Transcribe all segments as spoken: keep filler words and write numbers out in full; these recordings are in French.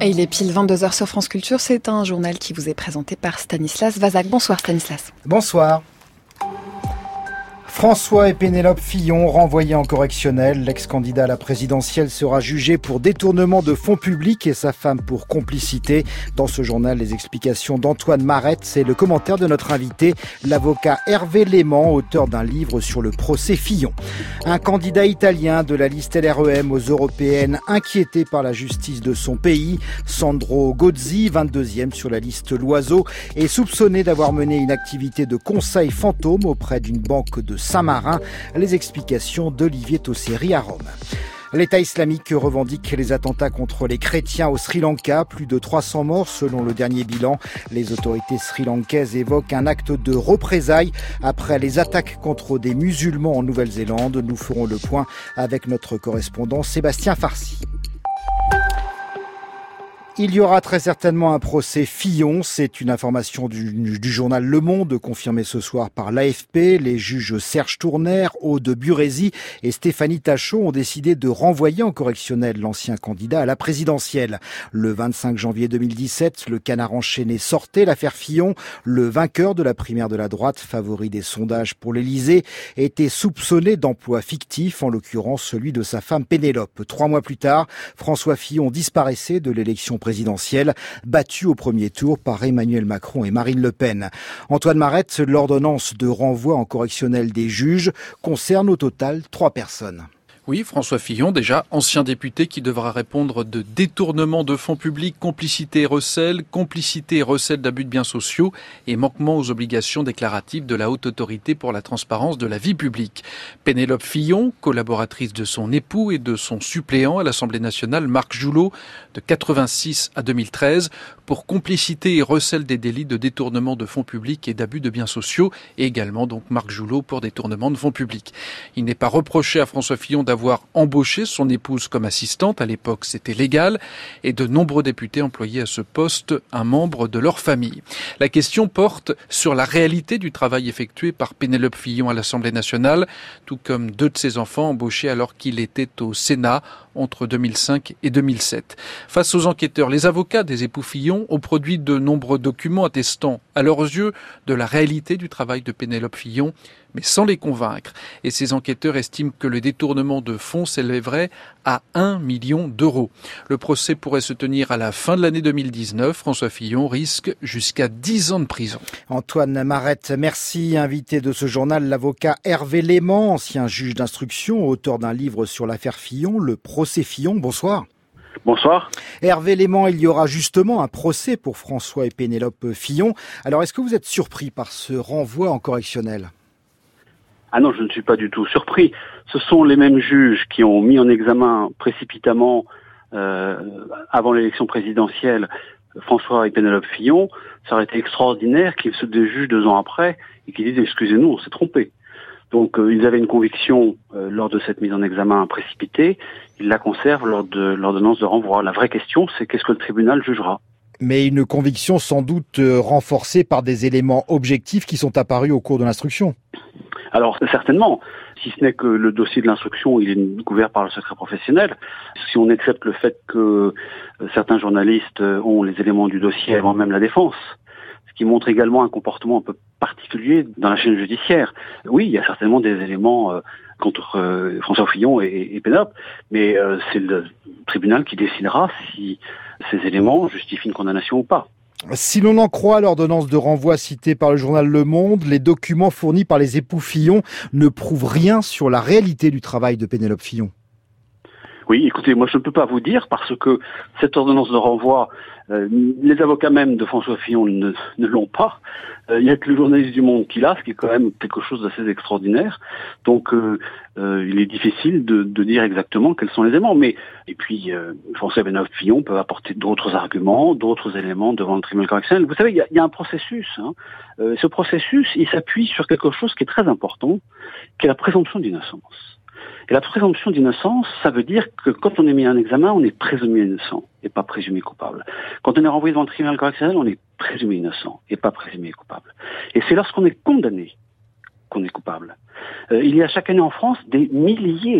Et il est pile vingt-deux heures sur France Culture. C'est un journal qui vous est présenté par Stanislas Vazak. Bonsoir Stanislas. Bonsoir. François et Pénélope Fillon renvoyés en correctionnel. L'ex-candidat à la présidentielle sera jugé pour détournement de fonds publics et sa femme pour complicité. Dans ce journal, les explications d'Antoine Marette et le commentaire de notre invité, l'avocat Hervé Léman, auteur d'un livre sur le procès Fillon. Un candidat italien de la liste L R E M aux européennes inquiété par la justice de son pays, Sandro Gozzi, vingt-deuxième sur la liste Loiseau, est soupçonné d'avoir mené une activité de conseil fantôme auprès d'une banque de Saint-Marin. Les explications d'Olivier Tosseri à Rome. L'État islamique revendique les attentats contre les chrétiens au Sri Lanka. Plus de trois cents morts selon le dernier bilan. Les autorités sri-lankaises évoquent un acte de représailles après les attaques contre des musulmans en Nouvelle-Zélande. Nous ferons le point avec notre correspondant Sébastien Farcy. Il y aura très certainement un procès Fillon. C'est une information du, du journal Le Monde, confirmée ce soir par l'A F P. Les juges Serge Tournaire, Aude Burézy et Stéphanie Tachot ont décidé de renvoyer en correctionnel l'ancien candidat à la présidentielle. Le vingt-cinq janvier deux mille dix-sept, le canard enchaîné sortait l'affaire Fillon. Le vainqueur de la primaire de la droite, favori des sondages pour l'Élysée, était soupçonné d'emploi fictif, en l'occurrence celui de sa femme Pénélope. Trois mois plus tard, François Fillon disparaissait de l'élection présidentielle, battu au premier tour par Emmanuel Macron et Marine Le Pen. Antoine Marette, l'ordonnance de renvoi en correctionnel des juges concerne au total trois personnes. Oui, François Fillon, déjà ancien député qui devra répondre de détournement de fonds publics, complicité et recel, complicité et recel d'abus de biens sociaux et manquement aux obligations déclaratives de la Haute Autorité pour la transparence de la vie publique. Pénélope Fillon, collaboratrice de son époux et de son suppléant à l'Assemblée nationale, Marc Joulot, de quatre-vingt-six à deux mille treize, pour complicité et recel des délits de détournement de fonds publics et d'abus de biens sociaux, et également donc Marc Joulot pour détournement de fonds publics. Il n'est pas reproché à François Fillon d'avoir embauché son épouse comme assistante, à l'époque c'était légal, et de nombreux députés employaient à ce poste un membre de leur famille. La question porte sur la réalité du travail effectué par Pénélope Fillon à l'Assemblée nationale, tout comme deux de ses enfants embauchés alors qu'il était au Sénat entre deux mille cinq et deux mille sept. Face aux enquêteurs, les avocats des époux Fillon ont produit de nombreux documents attestant, à leurs yeux, de la réalité du travail de Pénélope Fillon, mais sans les convaincre. Et ces enquêteurs estiment que le détournement de fonds s'élèverait à un million d'euros. Le procès pourrait se tenir à la fin de l'année deux mille dix-neuf. François Fillon risque jusqu'à dix ans de prison. Antoine Marette, merci. Invité de ce journal, l'avocat Hervé Léman, ancien juge d'instruction, auteur d'un livre sur l'affaire Fillon, le procès Fillon. Bonsoir. Bonsoir. Hervé Léman, il y aura justement un procès pour François et Pénélope Fillon. Alors, est-ce que vous êtes surpris par ce renvoi en correctionnel ? Ah non, je ne suis pas du tout surpris. Ce sont les mêmes juges qui ont mis en examen précipitamment, euh, avant l'élection présidentielle, François et Pénélope Fillon. Ça aurait été extraordinaire qu'ils se déjugent deux ans après et qu'ils disent « excusez-nous, on s'est trompé ». Donc euh, ils avaient une conviction euh, lors de cette mise en examen précipitée, ils la conservent lors de l'ordonnance de renvoi. La vraie question, c'est qu'est-ce que le tribunal jugera ? Mais une conviction sans doute renforcée par des éléments objectifs qui sont apparus au cours de l'instruction. Alors certainement, si ce n'est que le dossier de l'instruction, il est couvert par le secret professionnel. Si on accepte le fait que certains journalistes ont les éléments du dossier avant même la défense, ce qui montre également un comportement un peu particulier dans la chaîne judiciaire. Oui, il y a certainement des éléments euh, contre euh, François Fillon et, et Pénélope, mais euh, c'est le tribunal qui décidera si ces éléments justifient une condamnation ou pas. Si l'on en croit l'ordonnance de renvoi citée par le journal Le Monde, les documents fournis par les époux Fillon ne prouvent rien sur la réalité du travail de Pénélope Fillon. Oui, écoutez, moi je ne peux pas vous dire parce que cette ordonnance de renvoi, euh, les avocats même de François Fillon ne, ne l'ont pas. Euh, il n'y a que le journaliste du Monde qui l'a, ce qui est quand même quelque chose d'assez extraordinaire. Donc euh, euh, il est difficile de, de dire exactement quels sont les éléments. Mais et puis euh, François et Pénélope Fillon peuvent apporter d'autres arguments, d'autres éléments devant le tribunal correctionnel. Vous savez, il y a, il y a un processus. Hein. Euh, ce processus, il s'appuie sur quelque chose qui est très important, qui est la présomption d'innocence. Et la présomption d'innocence, ça veut dire que quand on est mis en examen, on est présumé innocent et pas présumé coupable. Quand on est renvoyé devant le tribunal correctionnel, on est présumé innocent et pas présumé coupable. Et c'est lorsqu'on est condamné qu'on est coupable. Euh, il y a chaque année en France des milliers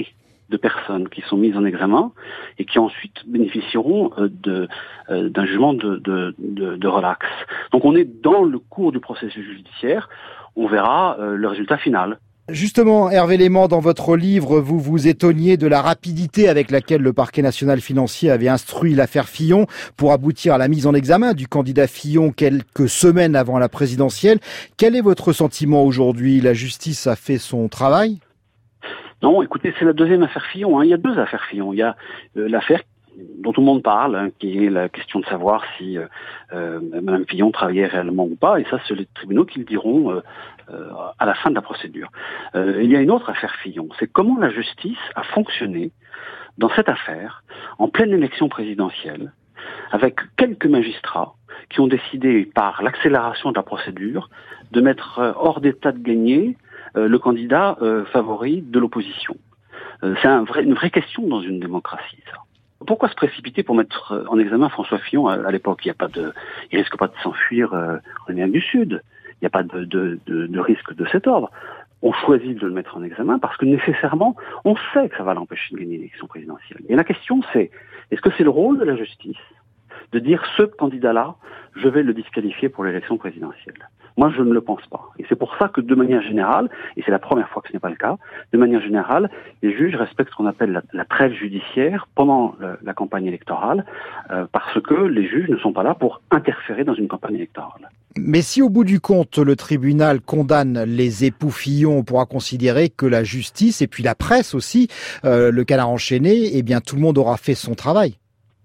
de personnes qui sont mises en examen et qui ensuite bénéficieront euh, de, euh, d'un jugement de, de, de, de relax. Donc on est dans le cours du processus judiciaire, on verra euh, le résultat final. Justement, Hervé Léman, dans votre livre, vous vous étonniez de la rapidité avec laquelle le parquet national financier avait instruit l'affaire Fillon pour aboutir à la mise en examen du candidat Fillon quelques semaines avant la présidentielle. Quel est votre sentiment aujourd'hui ? La justice a fait son travail ? Non, écoutez, c'est la deuxième affaire Fillon. Hein. Il y a deux affaires Fillon. Il y a euh, l'affaire dont tout le monde parle, hein, qui est la question de savoir si euh, euh, Mme Fillon travaillait réellement ou pas, et ça, c'est les tribunaux qui le diront euh, euh, à la fin de la procédure. Euh, il y a une autre affaire Fillon, c'est comment la justice a fonctionné dans cette affaire, en pleine élection présidentielle, avec quelques magistrats qui ont décidé, par l'accélération de la procédure, de mettre euh, hors d'état de gagner euh, le candidat euh, favori de l'opposition. Euh, c'est un vrai, une vraie question dans une démocratie, ça. Pourquoi se précipiter pour mettre en examen François Fillon à, à l'époque? Il y a pas de, il risque pas de s'enfuir euh, en Amérique du Sud. Il n'y a pas de, de, de, de risque de cet ordre. On choisit de le mettre en examen parce que nécessairement, on sait que ça va l'empêcher de gagner l'élection présidentielle. Et la question, c'est, est-ce que c'est le rôle de la justice de dire ce candidat-là, je vais le disqualifier pour l'élection présidentielle? Moi, je ne le pense pas. Et c'est pour ça que, de manière générale, et c'est la première fois que ce n'est pas le cas, de manière générale, les juges respectent ce qu'on appelle la, la trêve judiciaire pendant le, la campagne électorale, euh, parce que les juges ne sont pas là pour interférer dans une campagne électorale. Mais si au bout du compte, le tribunal condamne les époux Fillon, on pourra considérer que la justice, et puis la presse aussi, euh, le canard enchaîné, eh bien tout le monde aura fait son travail.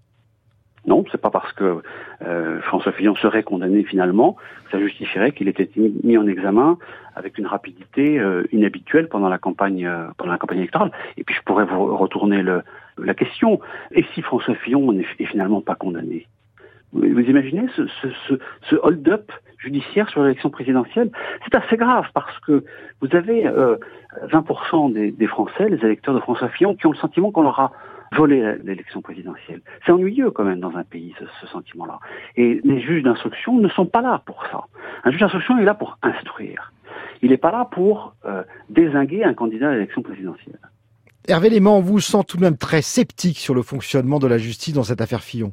Non, c'est pas parce que euh, François Fillon serait condamné finalement que ça justifierait qu'il était mis en examen avec une rapidité euh, inhabituelle pendant la campagne euh, pendant la campagne électorale. Et puis je pourrais vous retourner le, la question. Et si François Fillon n'est est finalement pas condamné? Vous, vous imaginez ce, ce, ce, ce hold-up judiciaire sur l'élection présidentielle? C'est assez grave parce que vous avez euh, vingt pour cent des, des Français, les électeurs de François Fillon, qui ont le sentiment qu'on leur a volé l'élection présidentielle. C'est ennuyeux quand même dans un pays, ce, ce sentiment-là. Et les juges d'instruction ne sont pas là pour ça. Un juge d'instruction est là pour instruire. Il n'est pas là pour euh, dézinguer un candidat à l'élection présidentielle. Hervé Léman, on vous sent tout de même très sceptique sur le fonctionnement de la justice dans cette affaire Fillon.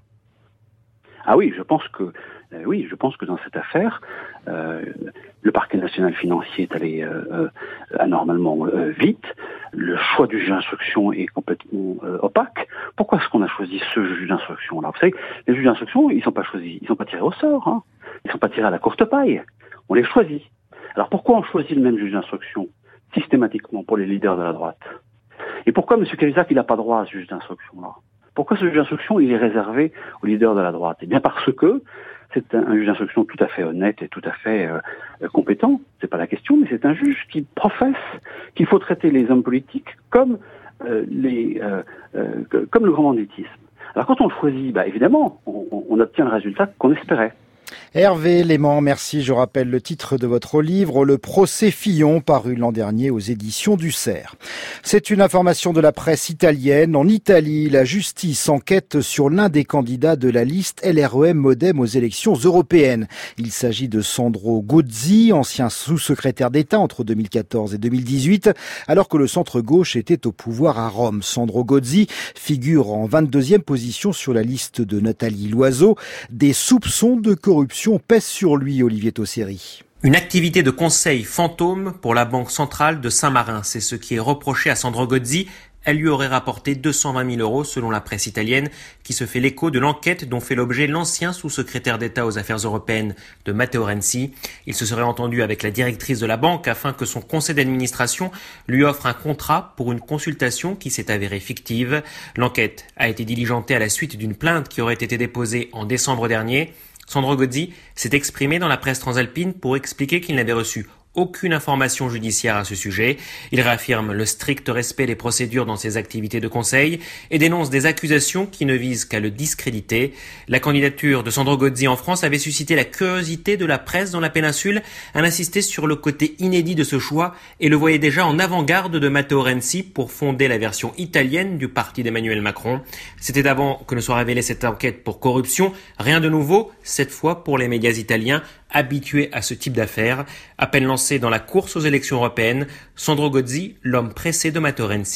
Ah oui, je pense que euh, oui, je pense que dans cette affaire, euh, le parquet national financier est allé euh, euh, anormalement euh, vite. Le choix du juge d'instruction est complètement euh, opaque. Pourquoi est-ce qu'on a choisi ce juge d'instruction-là? Vous savez, les juges d'instruction, ils sont pas choisis, ils sont pas tirés au sort, hein. Ils sont pas tirés à la courte paille. On les choisit. Alors pourquoi on choisit le même juge d'instruction systématiquement pour les leaders de la droite? Et pourquoi M. Cahuzac, il n'a pas droit à ce juge d'instruction-là? Pourquoi ce juge d'instruction, il est réservé aux leaders de la droite? Eh bien parce que c'est un, un juge d'instruction tout à fait honnête et tout à fait euh, compétent. C'est pas la question, mais c'est un juge qui professe qu'il faut traiter les hommes politiques comme euh, les euh, euh, comme le grand banditisme. Alors quand on le choisit, bah évidemment, on, on obtient le résultat qu'on espérait. Hervé Léman, merci. Je rappelle le titre de votre livre, Le procès Fillon, paru l'an dernier aux éditions du Cerf. C'est une information de la presse italienne. En Italie, la justice enquête sur l'un des candidats de la liste L R E M-Modem aux élections européennes. Il s'agit de Sandro Gozzi, ancien sous-secrétaire d'État entre deux mille quatorze et deux mille dix-huit, alors que le centre-gauche était au pouvoir à Rome. Sandro Gozzi figure en vingt-deuxième position sur la liste de Nathalie Loiseau. Des soupçons de corruption pèse sur lui, Olivier Tosseri. Une activité de conseil fantôme pour la Banque centrale de Saint-Marin. C'est ce qui est reproché à Sandro Gozzi. Elle lui aurait rapporté deux cent vingt mille euros selon la presse italienne qui se fait l'écho de l'enquête dont fait l'objet l'ancien sous-secrétaire d'État aux affaires européennes de Matteo Renzi. Il se serait entendu avec la directrice de la banque afin que son conseil d'administration lui offre un contrat pour une consultation qui s'est avérée fictive. L'enquête a été diligentée à la suite d'une plainte qui aurait été déposée en décembre dernier. Sandro Gozzi s'est exprimé dans la presse transalpine pour expliquer qu'il n'avait reçu aucune information judiciaire à ce sujet. Il réaffirme le strict respect des procédures dans ses activités de conseil et dénonce des accusations qui ne visent qu'à le discréditer. La candidature de Sandro Gozzi en France avait suscité la curiosité de la presse dans la péninsule. Elle insistait sur le côté inédit de ce choix et le voyait déjà en avant-garde de Matteo Renzi pour fonder la version italienne du parti d'Emmanuel Macron. C'était avant que ne soit révélée cette enquête pour corruption. Rien de nouveau, cette fois pour les médias italiens, habitué à ce type d'affaires. À peine lancé dans la course aux élections européennes, Sandro Gozzi, l'homme pressé de Matteo Renzi,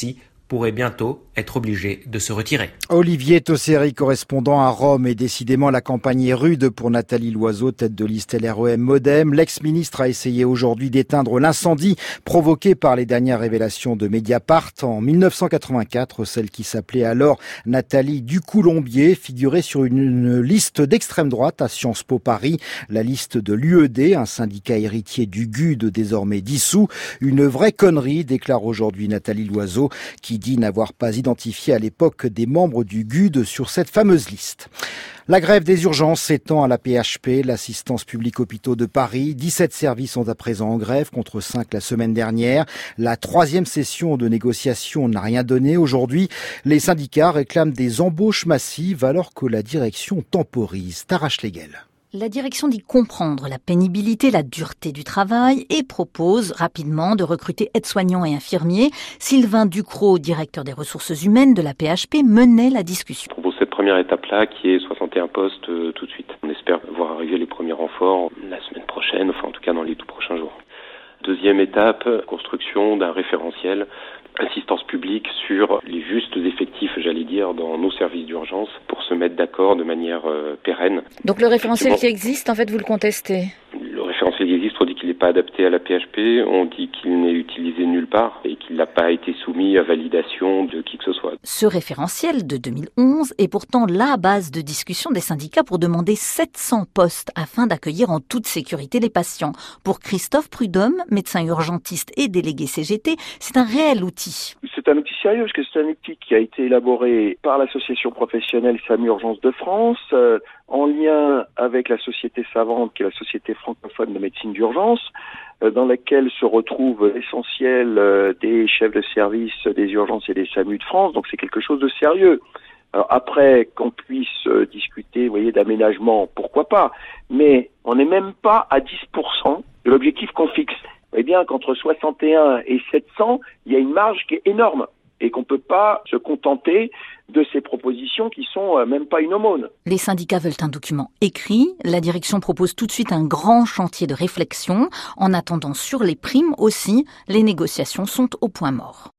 pourrait bientôt être obligé de se retirer. Olivier Tosseri, correspondant à Rome, et décidément la campagne est rude pour Nathalie Loiseau, tête de liste L R E M Modem. L'ex-ministre a essayé aujourd'hui d'éteindre l'incendie provoqué par les dernières révélations de Mediapart. En mille neuf cent quatre-vingt-quatre, celle qui s'appelait alors Nathalie Ducoulombier figurait sur une, une liste d'extrême droite à Sciences Po Paris, la liste de l'U E D, un syndicat héritier du G U D désormais dissous. Une vraie connerie, déclare aujourd'hui Nathalie Loiseau, qui dit n'avoir pas identifié à l'époque des membres du G U D sur cette fameuse liste. La grève des urgences s'étend à la P H P, l'assistance publique hôpitaux de Paris. dix-sept services sont à présent en grève contre cinq la semaine dernière. La troisième session de négociation n'a rien donné. Aujourd'hui, les syndicats réclament des embauches massives alors que la direction temporise. Tara Schlegel. La direction dit comprendre la pénibilité, la dureté du travail et propose rapidement de recruter aides-soignants et infirmiers. Sylvain Ducrot, directeur des ressources humaines de la P H P, menait la discussion. On propose cette première étape-là qui est soixante et un postes euh, tout de suite. On espère voir arriver les premiers renforts la semaine prochaine, enfin en tout cas dans les tout prochains jours. Deuxième étape, construction d'un référentiel assistance publique sur les justes effectifs, j'allais dire, dans nos services d'urgence pour se mettre d'accord de manière euh, pérenne. Donc le référentiel qui existe, en fait, vous le contestez ? Le référentiel qui existe, on dit qu'il n'est pas adapté à la P H P, on dit qu'il n'est utilisé nulle part et qu'il n'a pas été soumis à validation de qui que ce soit. Ce référentiel de deux mille onze est pourtant la base de discussion des syndicats pour demander sept cents postes afin d'accueillir en toute sécurité les patients. Pour Christophe Prudhomme, médecin urgentiste et délégué C G T, c'est un réel outil. C'est un outil sérieux parce que c'est un outil qui a été élaboré par l'association professionnelle SAMU Urgence de France, euh, en lien avec la société savante qui est la société francophone de médecine d'urgence, euh, dans laquelle se retrouve l'essentiel euh, des chefs de service des urgences et des SAMU de France. Donc c'est quelque chose de sérieux. Alors après qu'on puisse euh, discuter, vous voyez, d'aménagement, pourquoi pas, mais on n'est même pas à dix pour cent de l'objectif qu'on fixe. Vous voyez bien qu'entre soixante et un et sept cents, il y a une marge qui est énorme et qu'on ne peut pas se contenter de ces propositions qui sont même pas une aumône. Les syndicats veulent un document écrit. La direction propose tout de suite un grand chantier de réflexion. En attendant, sur les primes aussi, les négociations sont au point mort.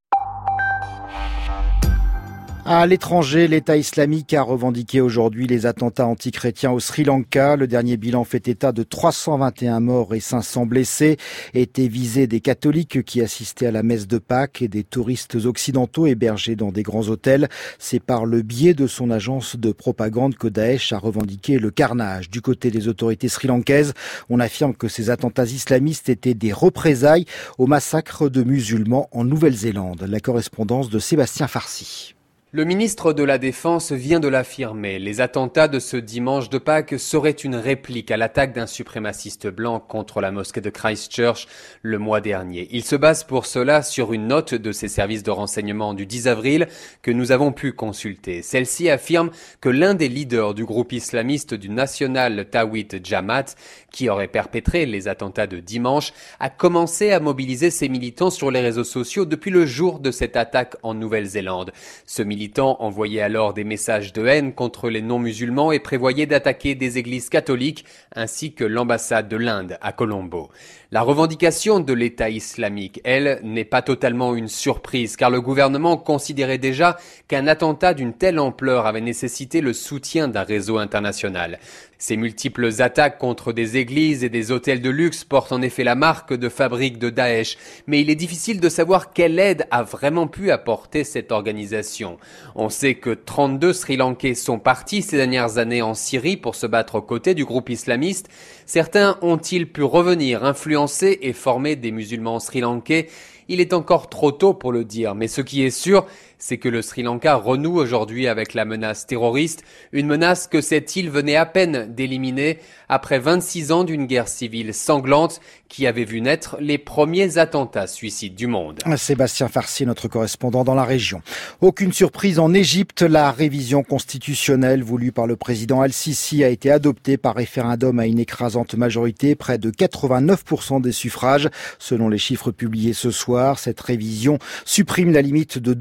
À l'étranger, l'État islamique a revendiqué aujourd'hui les attentats antichrétiens au Sri Lanka. Le dernier bilan fait état de trois cent vingt et un morts et cinq cents blessés. Étaient visés des catholiques qui assistaient à la messe de Pâques et des touristes occidentaux hébergés dans des grands hôtels. C'est par le biais de son agence de propagande que Daesh a revendiqué le carnage. Du côté des autorités sri-lankaises, on affirme que ces attentats islamistes étaient des représailles au massacre de musulmans en Nouvelle-Zélande. La correspondance de Sébastien Farsi. Le ministre de la Défense vient de l'affirmer. Les attentats de ce dimanche de Pâques seraient une réplique à l'attaque d'un suprémaciste blanc contre la mosquée de Christchurch le mois dernier. Il se base pour cela sur une note de ses services de renseignement du dix avril que nous avons pu consulter. Celle-ci affirme que l'un des leaders du groupe islamiste du National Tawhid Jamaat, qui aurait perpétré les attentats de dimanche, a commencé à mobiliser ses militants sur les réseaux sociaux depuis le jour de cette attaque en Nouvelle-Zélande. Ce militant envoyait alors des messages de haine contre les non-musulmans et prévoyait d'attaquer des églises catholiques ainsi que l'ambassade de l'Inde à Colombo. La revendication de l'État islamique, elle, n'est pas totalement une surprise car le gouvernement considérait déjà qu'un attentat d'une telle ampleur avait nécessité le soutien d'un réseau international. Ces multiples attaques contre des églises et des hôtels de luxe portent en effet la marque de fabrique de Daesh, mais il est difficile de savoir quelle aide a vraiment pu apporter cette organisation. On sait que trente-deux Sri Lankais sont partis ces dernières années en Syrie pour se battre aux côtés du groupe islamiste. Certains ont-ils pu revenir, influencer et former des musulmans sri-lankais ? Il est encore trop tôt pour le dire, mais ce qui est sûr, c'est que le Sri Lanka renoue aujourd'hui avec la menace terroriste, une menace que cette île venait à peine d'éliminer après vingt-six ans d'une guerre civile sanglante qui avait vu naître les premiers attentats suicides du monde. Sébastien Farsi, notre correspondant dans la région. Aucune surprise en Égypte, la révision constitutionnelle voulue par le président Al-Sisi a été adoptée par référendum à une écrasante majorité, près de quatre-vingt-neuf pour cent des suffrages, selon les chiffres publiés ce soir. Cette révision supprime la limite de deux mandats consécutifs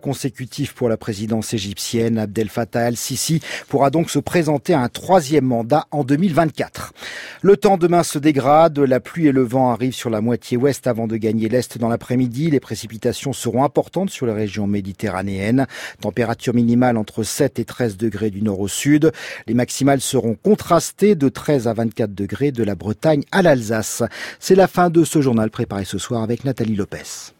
consécutif pour la présidence égyptienne. Abdel Fattah al-Sisi pourra donc se présenter à un troisième mandat en deux mille vingt-quatre. Le temps demain se dégrade, la pluie et le vent arrivent sur la moitié ouest avant de gagner l'est dans l'après-midi. Les précipitations seront importantes sur les régions méditerranéennes. Température minimale entre sept et treize degrés du nord au sud. Les maximales seront contrastées de treize à vingt-quatre degrés de la Bretagne à l'Alsace. C'est la fin de ce journal préparé ce soir avec Nathalie Lopez.